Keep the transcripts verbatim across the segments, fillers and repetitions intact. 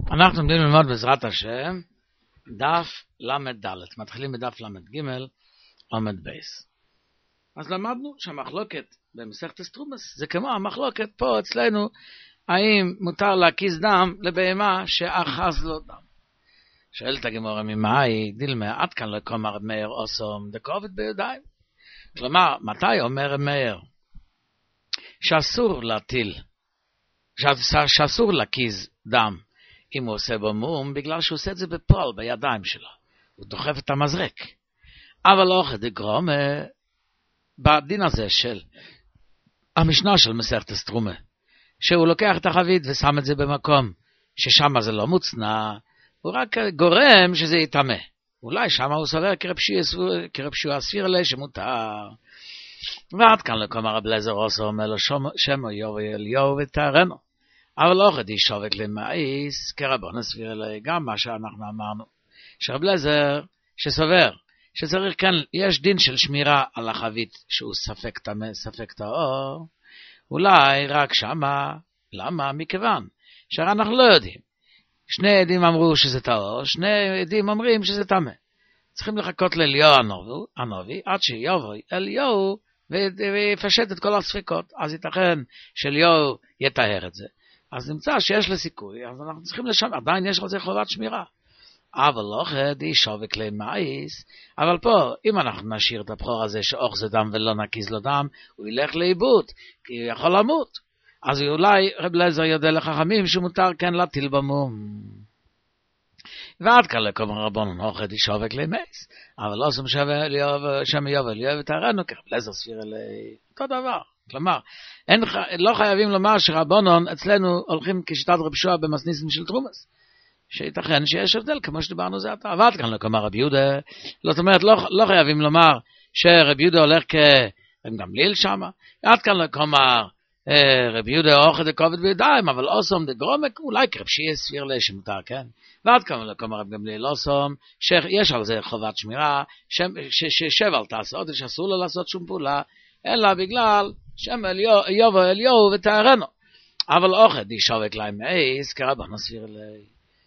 אנחנו עומדים ללמוד בעזרת השם דף למד ד', מתחילים בדף למד ג' עומד בייס. אז למדנו שהמחלוקת במסכת אסטרומס זה כמו המחלוקת פה אצלנו, האם מותר להקיז דם לבהמה שאחז לו דם. שואלת הגמרא ממאי דילמה עד כאן לקומר מאיר אוסום דכובד בידיים. כלומר, מתי אומר מאיר שאסור להטיל, שאסור להקיז דם אם הוא עושה בו מום, בגלל שהוא עושה את זה בפועל בידיים שלו, הוא דוחף את המזרק. אבל לא דגרום בדין הזה של המשנה של מסכת אסטרומה, שהוא לוקח את החבית ושם את זה במקום ששם זה לא מוצנע, הוא רק גורם שזה יטמא. אולי שם הוא סובר כרבשו הספיר אלי שמותר. ועד כאן לקומר רב אליעזר עושה אומר לו שמו יובי אליהו ותארנו. אבל לא חדי שובק למאיס כרבון הספיר אלי, גם מה שאנחנו אמרנו. שרב אליעזר שסובר שצריך כאן, יש דין של שמירה על החבית שהוא ספק טמא, ספק טהור, אולי רק שמה, למה? מכיוון שאנחנו לא יודעים. שני עדים אמרו שזה טהור, שני עדים אומרים שזה טמא. צריכים לחכות לאליהו הנביא, עד שיבוא אליהו ויפשט את כל הספקות. אז ייתכן שאליהו יטהר את זה. אז נמצא שיש לסיכוי, אז אנחנו צריכים לשמר, עדיין יש לזה חובת שמירה. אבל לא חדי שובק למאיס, אבל פה, אם אנחנו נשאיר את הבחור הזה שאוך זה דם ולא נקיז לו דם, הוא ילך לאיבוד, כי הוא יכול למות. אז אולי רב אליעזר יודע לחכמים שמותר כן להטיל במום. ועד כאן לקום רבון אוכל ישובק למאיס, אבל לא עושים שם יובל יובל ותארנו, כי רב אליעזר ספיר אלי אותו דבר. כלומר, אין, לא חייבים לומר שרבונון אצלנו הולכים כשיטת רב שועה במסניסים של תרומס, שייתכן שיש הבדל כמו שדיברנו זה עתה. ועד כאן לקום רב יהודה, זאת אומרת לא, לא חייבים לומר שרב יהודה הולך כרב גמליאל שמה, עד כאן לקום רבי יהודה אוכל דכובד בידיים, אבל אוסום דגרומק, אולי כרבשי ספיר לי שמותר, כן? ועד כאן לקום רב גמליאל אוסום, שיש על זה חובת שמירה, ששב על תעשות, שאסור לו לעשות שום פעולה, אלא בגלל שם יבוא אליהו ותארנו. אבל אוכל דישובק להם מאיס, כרבון ספיר לי,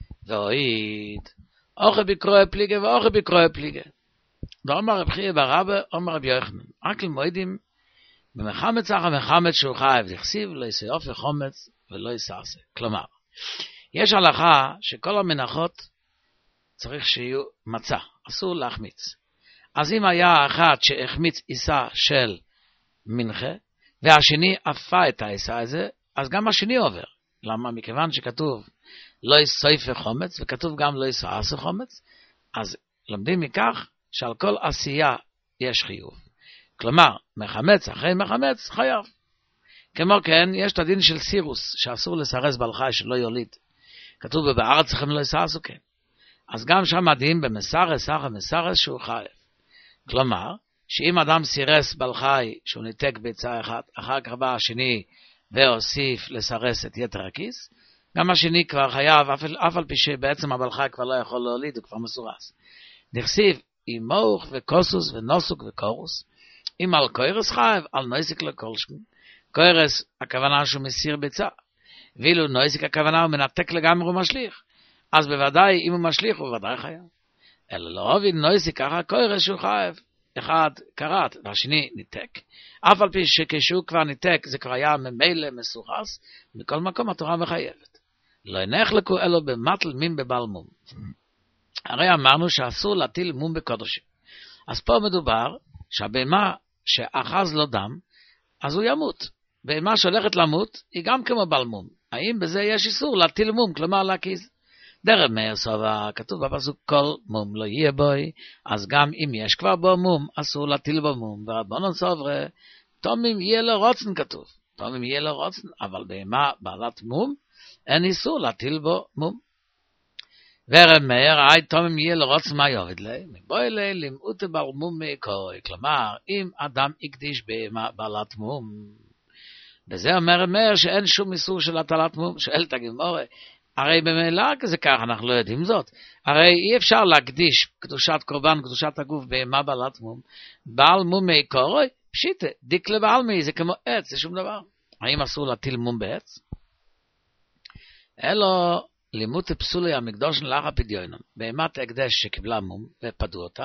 ואוהיד, אוכל בקרוי פליגה ואוכל בקרוי פליגה. ואומר רב חייא בר רבא, אומר רב יוחנן, רק למועדים, במחמץ אחר מחמץ שהוא חייב, דכסיב לא יעשה אופי חומץ ולא יסעשה. כלומר, יש הלכה שכל המנחות צריך שיהיו מצה, אסור להחמיץ. אז אם היה אחד שהחמיץ עיסה של מנחה, והשני אפה את העיסה הזה, אז גם השני עובר. למה? מכיוון שכתוב לא יסעפה חומץ, וכתוב גם לא יסעשה חומץ, אז לומדים מכך שעל כל עשייה יש חיוב. כלומר, מחמץ אחרי מחמץ חייב. כמו כן, יש את הדין של סירוס, שאסור לסרס בעל חי שלא יוליד. כתוב בבארץ צריכים לא יסרסו כן. אז גם שם הדין במסרס אחר מסרס שהוא חייב. כלומר, שאם אדם סירס בעל חי שהוא ניתק ביצה אחת, אחר כך בא השני והוסיף לסרס את יתר הכיס, גם השני כבר חייב, אף, אף על פי שבעצם הבעל חי כבר לא יכול להוליד, הוא כבר מסורס. נכסיב עם מוח וקוסוס ונוסוק וקורוס, אם על קוירס חייב, על נויסיק לקולשכן. קוירס, הכוונה שהוא מסיר ביצה. ואילו נויסיק, הכוונה הוא מנתק לגמרי ומשליך. אז בוודאי, אם הוא משליך, הוא בוודאי חייב. אלא לא הבין נויסיק, ככה קוירס שהוא חייב. אחד קראת, והשני ניתק. אף על פי שכשהוא כבר ניתק, זה כבר היה ממילא מסורס, מכל מקום התורה מחייבת. לא נחלקו אלו במטל מין בבעל מום. הרי אמרנו שאסור להטיל מום בקודשים. אז פה מדובר, שהבהמה שאחז לו דם, אז הוא ימות. בהמה שהולכת למות, היא גם כמו בעל מום. האם בזה יש איסור להטיל מום, כלומר להקיז? דרב מאיר סובר, כתוב בפסוק כל מום לא יהיה בוי, אז גם אם יש כבר בו מום, אסור להטיל בו מום. ורבנן סובר, תומים יהיה לו רוצן כתוב. תומים יהיה לו רוצן, אבל בהמה בעלת מום, אין איסור להטיל בו מום. ורב מאיר, היי תומם יהיה לרוץ מה יובד לי, מבואי לי למעוט בעל מום מקורי, כלומר, אם אדם יקדיש בהמה בעלת מום, וזה אומר רב מאיר שאין שום איסור של הטלת מום, שואל את הגמרא, הרי במילא כזה כך, אנחנו לא יודעים זאת, הרי אי אפשר להקדיש קדושת קורבן, קדושת הגוף בהמה בעלת מום, בעל מום מקורי, פשיטה, דיק לבעל מי, זה כמו עץ, זה שום דבר. האם אסור להטיל מום בעץ? אלו לימוד פסולי המקדוש לאחר פדיונם, בהמת הקדש שקיבלה מום ופדו אותה,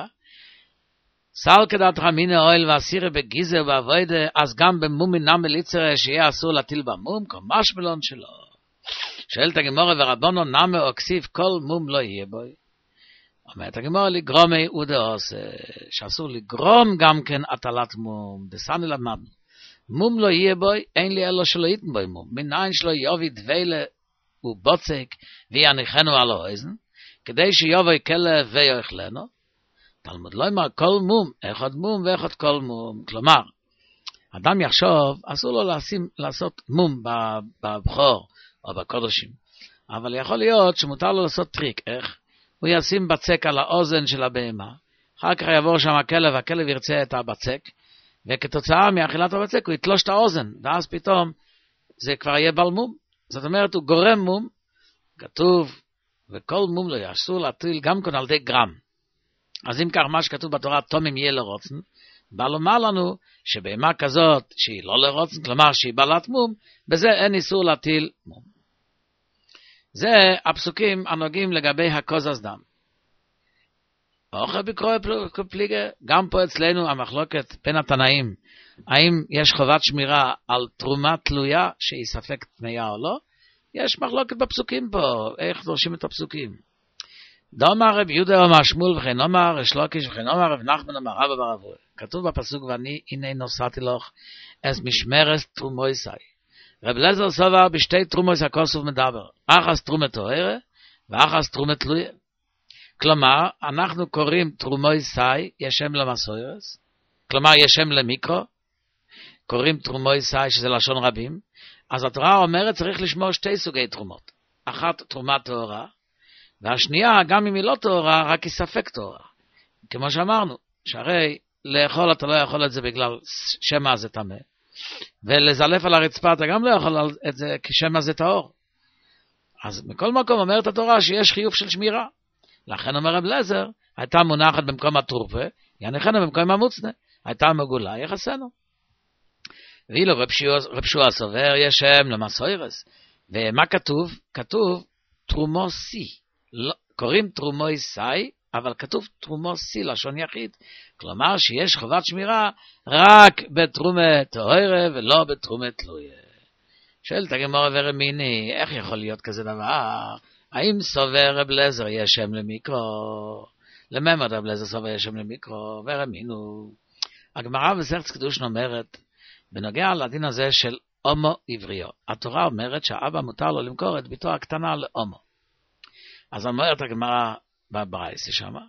סל כדת רמיני אוהל ואסירי בגיזה ובעבודה, אז גם במום מינם בליצרה שיהיה אסור להטיל במום, כמש מלון שלו. שואלת הגמורה ורבונו נמה או כסיף כל מום לא יהיה בוי. אומרת הגמורה לגרומי עודה עושה, שאסור לגרום גם כן הטלת מום, דסני למדנו. מום לא יהיה בוי, אין לי אלו שלא ייתן בוי מום. מניין שלו יובי דווילה ובוצק ויניחנו על האוזן, כדי שיובוי כלב ויאכלנו. תלמוד לא אמר כל מום, אחד מום ואחד כל מום. כלומר, אדם יחשוב, אסור לו לשים, לעשות מום בבחור או בקודשים. אבל יכול להיות שמותר לו לעשות טריק. איך? הוא ישים בצק על האוזן של הבהמה, אחר כך יעבור שם הכלב, הכלב ירצה את הבצק, וכתוצאה מאכילת הבצק הוא יתלוש את האוזן, ואז פתאום זה כבר יהיה בל מום. זאת אומרת, הוא גורם מום, כתוב, וכל מום לא יאסור להטיל גם כן על די גרם. אז אם כך מה שכתוב בתורה, תומם יהיה לרוצן, בא לומר לנו שבהמה כזאת שהיא לא לרוצן, כלומר שהיא בעלת מום, בזה אין איסור להטיל מום. זה הפסוקים הנוגעים לגבי הקוזז דם. אוכל בקרוא פליגה, גם פה אצלנו המחלוקת בין התנאים, האם יש חובת שמירה על תרומה תלויה שהיא ספק תמיה או לא, יש מחלוקת בפסוקים פה, איך דורשים את הפסוקים. דאמר רב יהודה אמר שמואל וכן אמר ריש לקיש וכן אמר רב נחמן אמר רבא בר אבויה. כתוב בפסוק ואני הנה נוסעתי לך אס משמרת תרומויסי. רב אליעזר סבר בשתי תרומויס הכוסוף מדבר, אחס תרומת טהרה ואחס תרומת תלויה. כלומר, אנחנו קוראים תרומויסי ישם למסוירס, כלומר ישם למיקרו, קוראים תרומויסי שזה לשון רבים, אז התורה אומרת צריך לשמור שתי סוגי תרומות, אחת תרומת טהרה, והשנייה, גם אם היא לא טהרה, רק היא ספק טהרה. כמו שאמרנו, שהרי לאכול אתה לא יכול את זה בגלל שמא זה טמא, ולזלף על הרצפה אתה גם לא יכול את זה כשמא זה טהור. אז מכל מקום אומרת התורה שיש חיוב של שמירה. לכן אומר רב אליעזר, הייתה מונחת במקום התרופה, יניחנו במקום המוצנה, הייתה מגולה, יחסנו. ואילו רב שועה סובר יש שם למסוירס. ומה כתוב? כתוב תרומו סי. לא, קוראים תרומוי סי, אבל כתוב תרומו סי לשון יחיד. כלומר שיש חובת שמירה רק בתרומה טהרה ולא בתרומה תלויה. שואלת הגמרא ורמיני, איך יכול להיות כזה דבר? האם סובר רב אליעזר יש שם למיקרו? לממר רב אליעזר סובר יש שם למיקרו? ורמינו. הגמרא במסכת קידושין אומרת, בנוגע לדין הזה של הומו עבריו, התורה אומרת שהאבא מותר לו למכור את ביתו הקטנה להומו. אז אומרת הגמרא בברייתא שמה,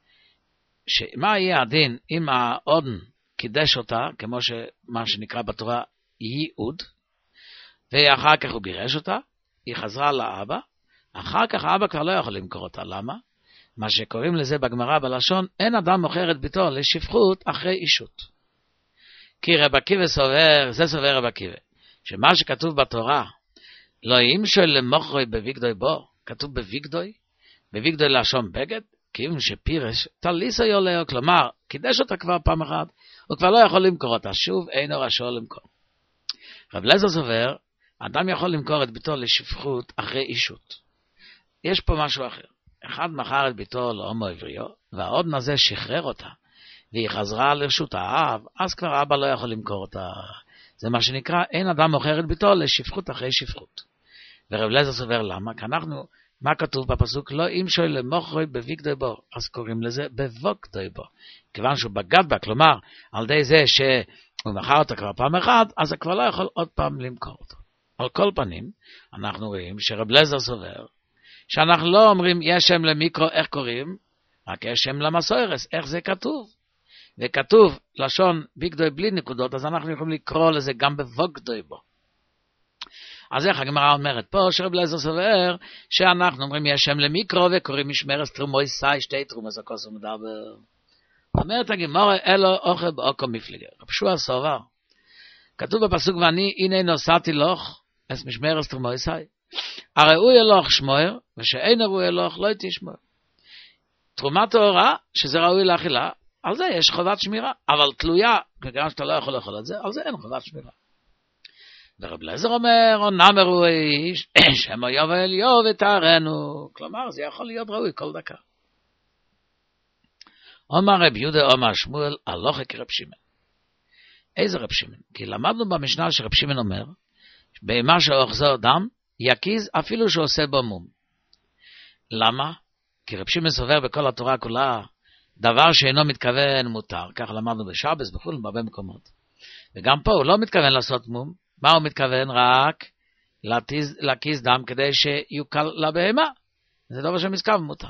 שמה יהיה הדין אם האודן קידש אותה, כמו שמה שנקרא בתורה ייעוד, ואחר כך הוא גירש אותה, היא חזרה לאבא, אחר כך האבא כבר לא יכול למכור אותה. למה? מה שקוראים לזה בגמרא בלשון, אין אדם מוכר את ביתו לשפחות אחרי אישות. כי רב עקיבא סובר, זה סובר רב עקיבא, שמה שכתוב בתורה, לא ימשול למוכרוי בביגדוי בו, כתוב בביגדוי, בביגדוי לשון בגד, כאילו שפירש, תליסו יולאו, כלומר, קידש אותה כבר פעם אחת, הוא כבר לא יכול למכור אותה, שוב אינו רשאי למכור. רב אליעזר סובר, אדם יכול למכור את ביתו לשפחות אחרי אישות. יש פה משהו אחר. אחד מכר את ביתו להומו עבריו, והעודן הזה שחרר אותה, והיא חזרה לרשות האב, אז כבר אבא לא יכול למכור אותה. זה מה שנקרא, אין אדם מוכר את ביתו לשפחות אחרי שפחות. ורב אליעזר סובר למה? כי אנחנו, מה כתוב בפסוק? לא ימשול למוכרוי בביגדוי בו, אז קוראים לזה בבוגדוי בו. כיוון שהוא בגד בה, כלומר, על די זה שהוא מכר אותה כבר פעם אחת, אז הוא כבר לא יכול עוד פעם למכור אותו. על כל פנים, אנחנו רואים שרב אליעזר סובר, שאנחנו לא אומרים יש שם למיקרו, איך קוראים? רק יש שם למסוירס, איך זה כתוב? וכתוב לשון ביגדוי בלי נקודות, אז אנחנו יכולים לקרוא לזה גם בבוגדוי בו. אז איך הגמרא אומרת פה, שרב אליעזר סובר, שאנחנו אומרים יש שם למיקרו, וקוראים משמרס תרומוי סי, שתי תרומות הכוס ומדבר. אומרת הגמרא, אלו אוכל באוקו מפליגה. רב שועה סובר. כתוב בפסוק ואני הנה נוסעתי לך, אס משמרס תרומוי סי. הראוי אלוך שמואר, ושאין הראוי אלוך לא תשמור. תרומת טהרה, שזה ראוי לאכילה, על זה יש חובת שמירה, אבל תלויה, כיוון שאתה לא יכול לאכול את זה, על זה אין חובת שמירה. ורב אליעזר אומר, אומנם ראוי שמא יבוא אליהו ותערנו. כלומר, זה יכול להיות ראוי כל דקה. אומר רב יהודה, אומר שמואל, הלכה כרב שמעון. איזה רב שמעון? כי למדנו במשנה שרב שמעון אומר, בהמה שאוחזו דם, יקיז אפילו שעושה בו מום. למה? כי רב שמעון סובר בכל התורה כולה, דבר שאינו מתכוון מותר. כך למדנו בשבס, בחול, בהרבה מקומות. וגם פה הוא לא מתכוון לעשות מום. מה הוא מתכוון? רק להקיז, להקיז דם כדי שיוקל לבהמה. זה דבר שמסכם מותר.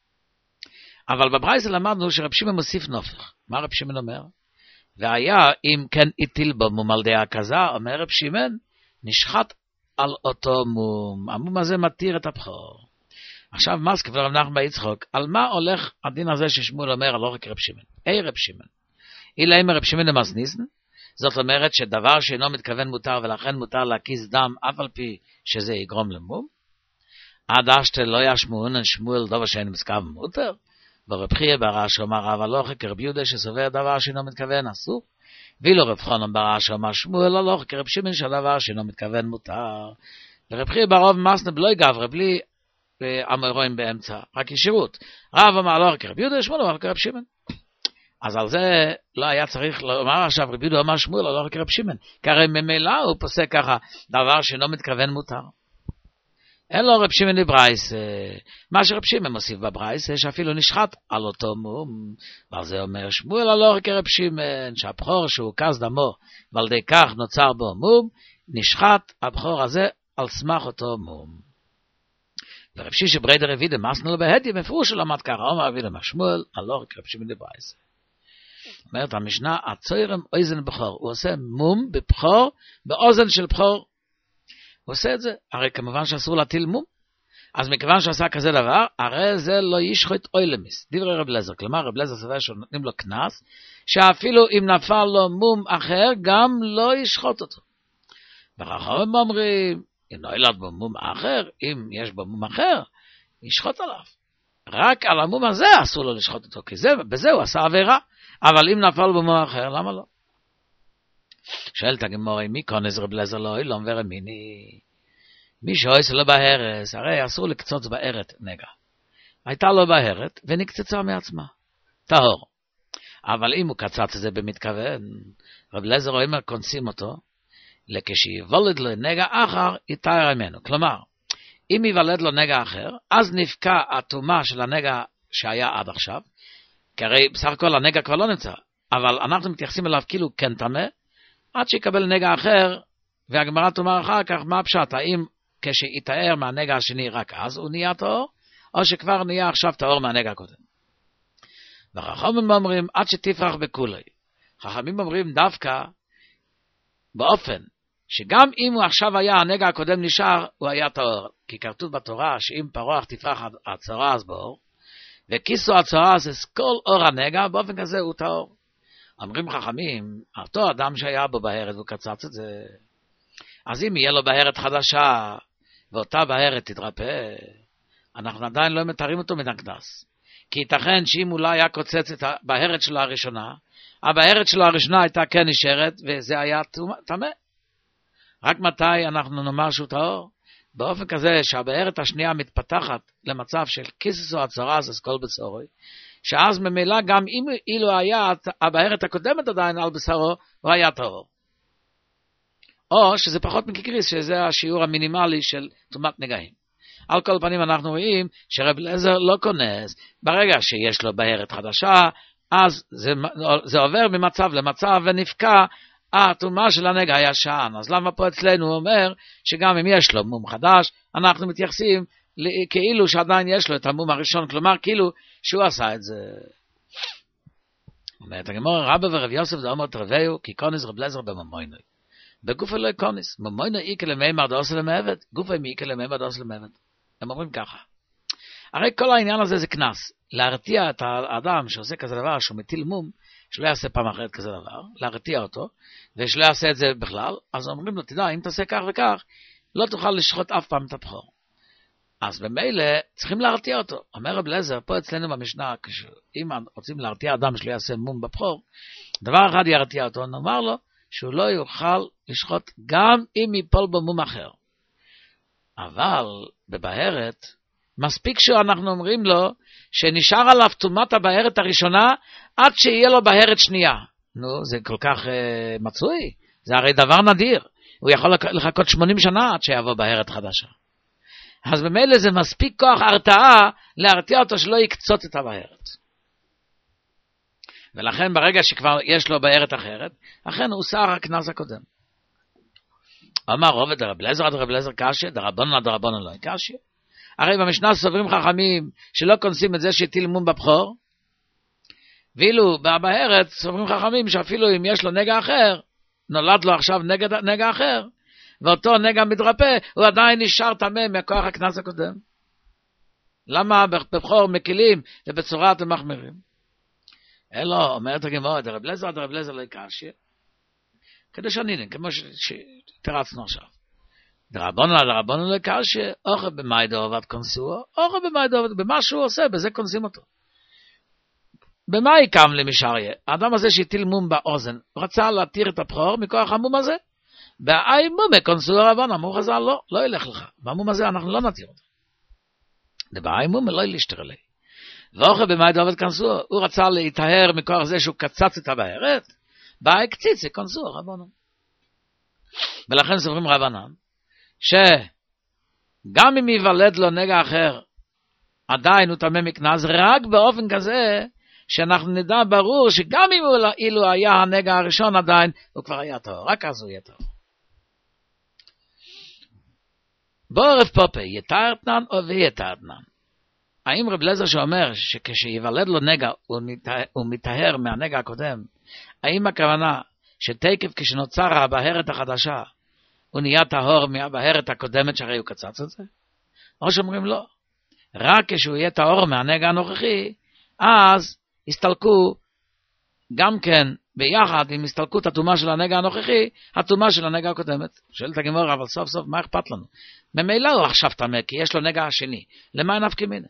אבל בברייתא למדנו שרב שמעון מוסיף נופך. מה רב שמעון אומר? והיה אם כן הטיל בו מום על דעה כזה, אומר רב שמעון, נשחט על אותו מום. המום הזה מתיר את הבכור. עכשיו מס כבר רב נחמן בר יצחק, על מה הולך הדין הזה ששמואל אומר הלכה כרב שמעון? אי רב שמעון. אלא אם רב שמעון למסניסן, זאת אומרת שדבר שאינו מתכוון מותר ולכן מותר להקיז דם אף על פי שזה יגרום למום. עד אשתה לא ישמעון שמואל דבר שאין מסכם מותר. ורב חייא בר אשי אמר רב הלכה כרב יהודה שסובר דבר שאינו מתכוון אסור. ואילו רב חנן בר אשי אמר שמואל הלכה כרב שמעון שהדבר שאינו מתכוון מותר. ורב חייא ברוב מסנה בלוי גברי בלי אמורים באמצע, רק ישירות. רב אמר הלכה כרב יהודה, שמואל אמר כרב שמעון. אז על זה לא היה צריך לומר עכשיו רב יהודה אמר שמואל הלכה כרב שמעון, כי הרי ממילא הוא פוסק ככה דבר שאינו מתכוון מותר. אלא רב שמעון בברייתא, מה שרב שמעון מוסיף בברייתא שאפילו נשחט על אותו מום, ועל זה אומר שמואל הלכה כרב שמעון, שהבכור שהוקז דמו ועל ידי כך נוצר בו מום, נשחט הבכור הזה על סמך אותו מום. ורב שישי בריידר רבידה מסנו לו בהדיה מפרוש למד ככה, אומר רבידה משמואל הלכה כרב שמעון בברייתא. אומרת המשנה, הצוירם אוזן בכור, הוא עושה מום בבכור, באוזן של בכור. הוא עושה את זה, הרי כמובן שאסור להטיל מום. אז מכיוון שעשה כזה דבר, הרי זה לא ישחט אוילמיס. דברי רב אליעזר, כלומר רב אליעזר סובר שנותנים לו קנס, שאפילו אם נפל לו מום אחר, גם לא ישחט אותו. וחכמים אומרים, אם נולד בו מום אחר, אם יש בו מום אחר, ישחט עליו. רק על המום הזה אסור לו לשחט אותו, כי זה, בזה הוא עשה עבירה. אבל אם נפל במום אחר, למה לא? שואלת הגמרא, מי כונס רב אליעזר לא אילום ורמיני? מי שעושה לו בהרס, הרי אסור לקצוץ בהרת נגע. הייתה לו בהרת ונקצצה מעצמה. טהור. אבל אם הוא קצץ את זה במתכוון, רב אליעזר אומר, כונסים אותו, לכשיוולד לו נגע אחר, יתאר ממנו. כלומר, אם יוולד לו נגע אחר, אז נפקע התאומה של הנגע שהיה עד עכשיו, כי הרי בסך הכל הנגע כבר לא נמצא, אבל אנחנו מתייחסים אליו כאילו כן טמא, עד שיקבל נגע אחר, והגמרא תאמר אחר כך, מה הפשט? האם כשיתאר מהנגע השני רק אז הוא נהיה טהור, או שכבר נהיה עכשיו טהור מהנגע הקודם? וחכמים אומרים, עד שתפרח בכולי. חכמים אומרים דווקא באופן, שגם אם הוא עכשיו היה, הנגע הקודם נשאר, הוא היה טהור. כי כתוב בתורה, שאם פרוח תפרח הצורה אז באור, וכיסו הצורה זה כל אור הנגע, באופן כזה הוא טהור. אומרים חכמים, אותו אדם שהיה בו בהרת והוא קצץ את זה, אז אם יהיה לו בהרת חדשה, ואותה בהרת תתרפא, אנחנו עדיין לא מתארים אותו מן הקנס. כי ייתכן שאם הוא לא היה קוצץ את הבהרת שלו הראשונה, הבהרת שלו הראשונה הייתה כן נשארת, וזה היה טמא. רק מתי אנחנו נאמר שהוא טהור? באופן כזה שהבהרת השנייה מתפתחת למצב של כיסוס או הצורה, זה כל בצורי, שאז ממילא גם אם אילו היה הבהרת הקודמת עדיין על בשרו, הוא היה טהור. או שזה פחות מקריס, שזה השיעור המינימלי של טומאת נגעים. על כל פנים אנחנו רואים שרב אליעזר לא כונס, ברגע שיש לו בהרת חדשה, אז זה, זה עובר ממצב למצב ונפקע הטומאה של הנגע הישן. אז למה פה אצלנו הוא אומר שגם אם יש לו מום חדש, אנחנו מתייחסים כאילו שעדיין יש לו את המום הראשון, כלומר כאילו שהוא עשה את זה. אומרת הגמרא, רבא ורב יוסף זה אומר תרוויו, כי כונס רב אליעזר בממוינוי. בגופה לא כונס, ממוינוי איקה למימר דעושה למעבד, גופה מאיקה למימר דעושה למעבד. הם אומרים ככה. הרי כל העניין הזה זה כנס. להרתיע את האדם שעושה כזה דבר, שהוא מטיל מום, שלא יעשה פעם אחרת כזה דבר, להרתיע אותו, ושלא יעשה את זה בכלל, אז אומרים לו, תדע, אם תעשה כך וכך, לא תוכל לשחוט אף פעם את הבכור. אז במילא צריכים להרתיע אותו. אומר רב אליעזר, פה אצלנו במשנה, אם רוצים להרתיע אדם שלא יעשה מום בבכור, דבר אחד ירתיע אותו, נאמר לו, שהוא לא יוכל לשחוט גם אם ייפול בו מום אחר. אבל בבהרת, מספיק שאנחנו אומרים לו שנשאר עליו תומת הבהרת הראשונה עד שיהיה לו בהרת שנייה. נו, זה כל כך אה, מצוי, זה הרי דבר נדיר. הוא יכול לחכות שמונים שנה עד שיבוא בהרת חדשה. אז במילא זה מספיק כוח הרתעה להרתיע אותו שלא יקצוץ את הבהרת. ולכן ברגע שכבר יש לו בהרת אחרת, אכן הוא שר הקנס הקודם. אמר רובד דרב אליעזר עד רב אליעזר קשיא, דרבנן עד רבנן לא קשיא. הרי במשנה סוברים חכמים שלא כונסים את זה שהטיל מום בבכור, ואילו בבהרת סוברים חכמים שאפילו אם יש לו נגע אחר, נולד לו עכשיו נגע, נגע אחר, ואותו נגע מתרפא, הוא עדיין נשאר טמא מכוח הקנס הקודם. למה בבכור מקילים ובצורה אתם מחמירים? אלא אומרת הגמרא, דרב אליעזר עד רב אליעזר לא קשיא, כדי שנינן, כמו שתרצנו עכשיו. דרבנן עד רבנן לא קשיא, אוכל במאי דאורבת קונסוהו, אוכל במאי דאורבת, במה שהוא עושה, בזה קונסים אותו. במה יקם למשאריה? האדם הזה שהטיל מום באוזן, רצה להתיר את הבכור מכוח המום הזה, באי מום קונסוהו רבנן, אמרו חז"ל, לא, לא ילך לך. במום הזה אנחנו לא נתיר אותו. באי מום לא ילשתר עלי. ואוכל במאי דאורבת קונסוהו, הוא רצה להתאר מכוח זה שהוא קצץ את הבהרת, באי קציץ קונסוהו רבנן. ולכן סוברים רבנן, שגם אם ייוולד לו נגע אחר, עדיין הוא טמא מקנס, רק באופן כזה, שאנחנו נדע ברור שגם אם הוא, אילו היה הנגע הראשון עדיין, הוא כבר היה טהור, רק אז הוא יהיה טהור. בעורף פופה, יתרתנן או ויתרתנן. האם רב אליעזר שאומר שכשיוולד לו נגע, הוא מתאר מהנגע הקודם, האם הכוונה שתקף כשנוצר הבהרת החדשה, הוא נהיה טהור מהבהרת הקודמת שהרי הוא קצץ את זה? או שאומרים לא. רק כשהוא יהיה טהור מהנגע הנוכחי, אז הסתלקו גם כן ביחד עם הסתלקות הטומאה של הנגע הנוכחי, הטומאה של הנגע הקודמת. שואלת הגמרא, אבל סוף סוף מה אכפת לנו? ממילא הוא עכשיו טמא, כי יש לו נגע השני. למה נפקא מינה?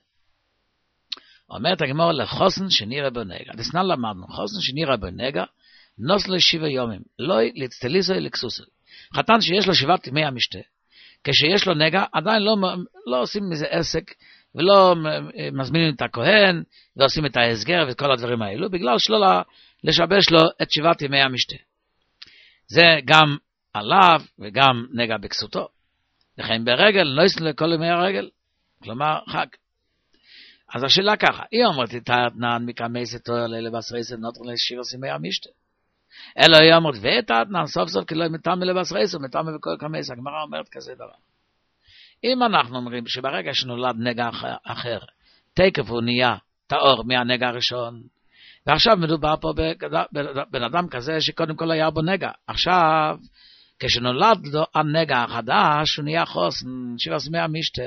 אומרת הגמרא, לחוסן שנראה בנגע. דסנן למדנו, חוסן שנראה בנגע, נוס לו שבעה יומים, לא להצטליסו לקסוסו. חתן שיש לו שבעת ימי המשתה, כשיש לו נגע, עדיין לא, לא עושים מזה עסק, ולא מזמינים את הכהן, ועושים את ההסגר ואת כל הדברים האלו, בגלל שלא לשבש לו את שבעת ימי המשתה. זה גם עליו וגם נגע בכסותו. לכן ברגל, לא יסנו לכל ימי הרגל, כלומר חג. אז השאלה ככה, היא אומרת, תתנן מקמי סתור לילה בסרייסה נותרו לשבע ימי המשתה. אלא היא אומרת, ותתנן סוף סוף כי לא מתאמה לבסרייסה, מתאמה בכל קמייס. הגמרא אומרת כזה דבר. אם אנחנו אומרים שברגע שנולד נגע אחר, תקף הוא נהיה טהור מהנגע הראשון, ועכשיו מדובר פה בבן אדם כזה שקודם כל היה בו נגע. עכשיו, כשנולד לו הנגע החדש, הוא נהיה חוסן, שבע ימי המשתה.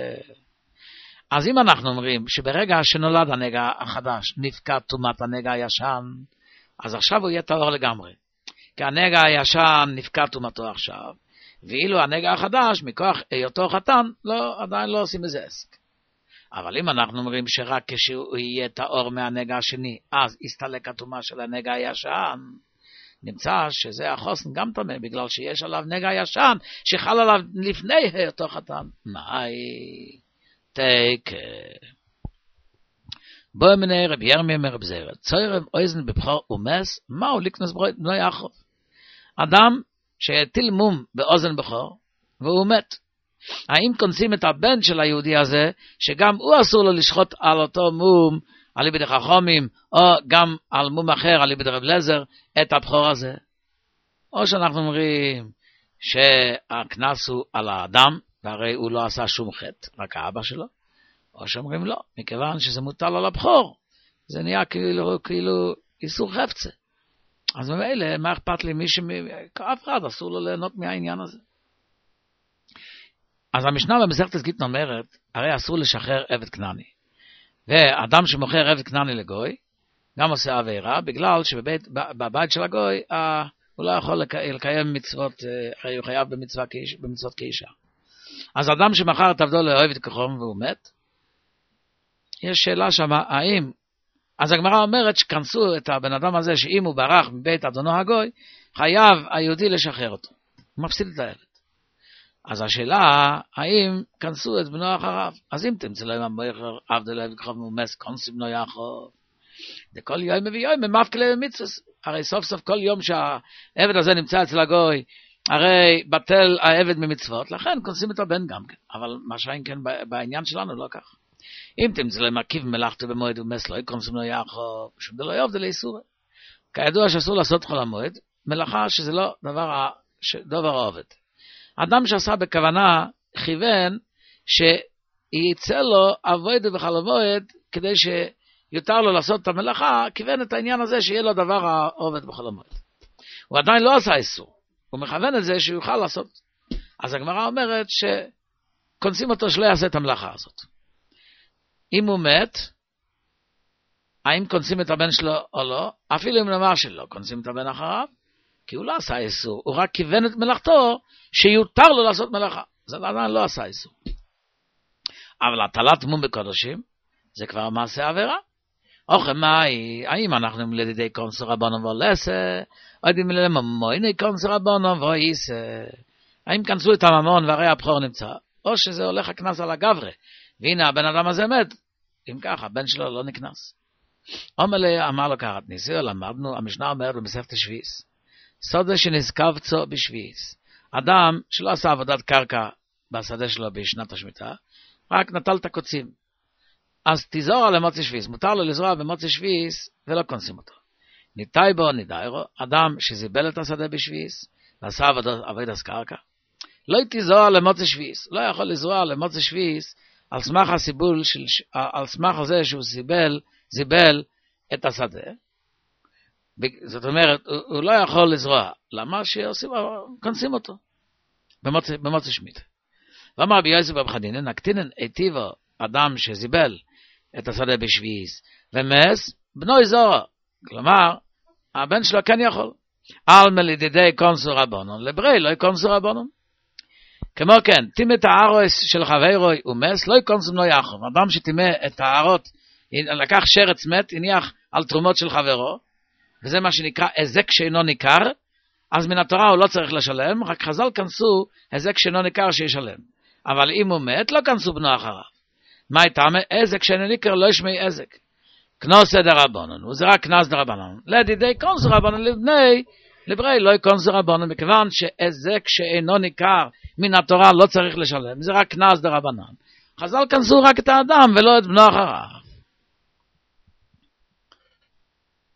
אז אם אנחנו אומרים שברגע שנולד הנגע החדש, נפקד טומאת הנגע הישן, אז עכשיו הוא יהיה טהור לגמרי. כי הנגע הישן נפקד טומאתו עכשיו, ואילו הנגע החדש, מכוח היותו חתן, לא, עדיין לא עושים איזה עסק. אבל אם אנחנו אומרים שרק כשהוא יהיה טהור מהנגע השני, אז יסתלק הטומאה של הנגע הישן, נמצא שזה החוסן גם טמא, בגלל שיש עליו נגע ישן, שחל עליו לפני היותו חתן. מאי, תק... בואי מנה רבי ירמיה מרב זירא, צוירם אויזן בבחור ומס, מהו לקנוס בנו יעקב? אדם שהטיל מום באוזן בכור, והוא מת. האם כונסים את הבן של היהודי הזה, שגם הוא אסור לו לשחוט על אותו מום, על ידי חכמים, או גם על מום אחר, על ידי רב אליעזר, את הבכור הזה? או שאנחנו אומרים שהקנס הוא על האדם, והרי הוא לא עשה שום חטא, רק האבא שלו, או שאומרים לא, מכיוון שזה מוטל על הבכור, זה נהיה כאילו, כאילו איסור חפצה. אז ממילא, מה אכפת לי מי שאף אחד אסור לו ליהנות מהעניין הזה? אז המשנה במסכת גיטין אומרת, הרי אסור לשחרר עבד כנעני. ואדם שמוכר עבד כנעני לגוי, גם עושה עבירה, בגלל שבבית של הגוי, הוא לא יכול לקיים מצוות, הרי הוא חייב במצוות כאישה. אז אדם שמכר את עבדו לעבד כחום והוא מת, יש שאלה שם, האם, אז הגמרא אומרת שכנסו את הבן אדם הזה, שאם הוא ברח מבית אדונו הגוי, חייב היהודי לשחרר אותו. הוא מפסיד את העבד. אז השאלה, האם כנסו את בנו אחריו? אז אם תמצא להם המויכר, עבד אלוהי וקרוב מומס, כנסו בנו יחוב. דכל יום מביא יום, ממפק להם מצווה. הרי סוף סוף כל יום שהעבד הזה נמצא אצל הגוי, הרי בטל העבד ממצוות, לכן כנסים את הבן גם כן. אבל מה שאין כן בעניין שלנו לא כך. אם תמצא להם מקיף מלאכתו במועד ומס, לא כנסו בנו יחוב, שום דלא יעבד אלוהי איסור. כידוע שאסור לעשות חול המועד, מלאכה שזה לא דבר, דבר עובד. אדם שעשה בכוונה כיוון שיצא לו עבודה בחול המועד כדי שיותר לו לעשות את המלאכה, כיוון את העניין הזה שיהיה לו דבר העובד בחול המועד. הוא עדיין לא עשה איסור, הוא מכוון את זה שהוא יוכל לעשות. אז הגמרא אומרת שכונסים אותו שלא יעשה את המלאכה הזאת. אם הוא מת, האם כונסים את הבן שלו או לא? אפילו אם נאמר שלא כונסים את הבן אחריו, כי הוא לא עשה איסור, הוא רק כיוון את מלאכתו שיותר לו לעשות מלאכה. זה עדיין לא עשה איסור. אבל הטלת מום בקודשים, זה כבר מעשה עבירה. אוכל מהי, האם אנחנו לידי קונסו רבנו ולסה, או יודעים לממויני קונסו רבנו ואיסה. האם כנסו את הממון והרי הבחור נמצא, או שזה הולך הכנס על הגברה, והנה הבן אדם הזה מת, אם ככה, הבן שלו לא נכנס. אומר לי, אמר לו כרת ניסי, למדנו, המשנה אומרת במסכת שביעיס, סודה שנזקבצו בשביעיס. אדם שלא עשה עבודת קרקע בשדה שלו בשנת השמיטה, רק נטל את הקוצים. אז תזור על מוצא שביעיס. מותר לו לזרוע במוצא שביעיס ולא כונסים אותו. ניתאי בו נידאירו, אדם שזיבל את השדה בשביעיס, ועשה עבודת קרקע, לא תזור על מוצא שביעיס. לא יכול לזרוע על מוצא שביעיס על סמך הסיבול, של, על סמך הזה שהוא זיבל, זיבל את השדה. זאת אומרת, הוא, הוא לא יכול לזרוע. למה שעושים, כונסים אותו במוצא, במוצא שמיטה. ואמר רבי יוסף בר חנינא, נקטינן היטיבו אדם שזיבל את השדה בשביעיס, ומס בנו זרוע. כלומר, הבן שלו כן יכול. על מלידידי קונסו רבונון, לברי לא יקונסו רבונון. כמו כן, טימא את הארוס של חברוי ומס, לא יקונסו בנו יחוב. אדם שטימא את הארות, לקח שרץ מת, הניח על תרומות של חברו, וזה מה שנקרא הזק שאינו ניכר, אז מן התורה הוא לא צריך לשלם, רק חז"ל כנסו הזק שאינו ניכר שישלם. אבל אם הוא מת, לא כנסו בנו אחריו. מה יתאמה? הזק שאינו ניכר לא ישמי הזק. כנוס דרבנן, וזה רק כנס דרבנן. לדידי קונסו רבנן לבני, לברי לא קונסו רבנן, מכיוון שהזק שאינו ניכר מן התורה לא צריך לשלם, זה רק כנס דרבנן. חז"ל כנסו רק את האדם ולא את בנו אחריו.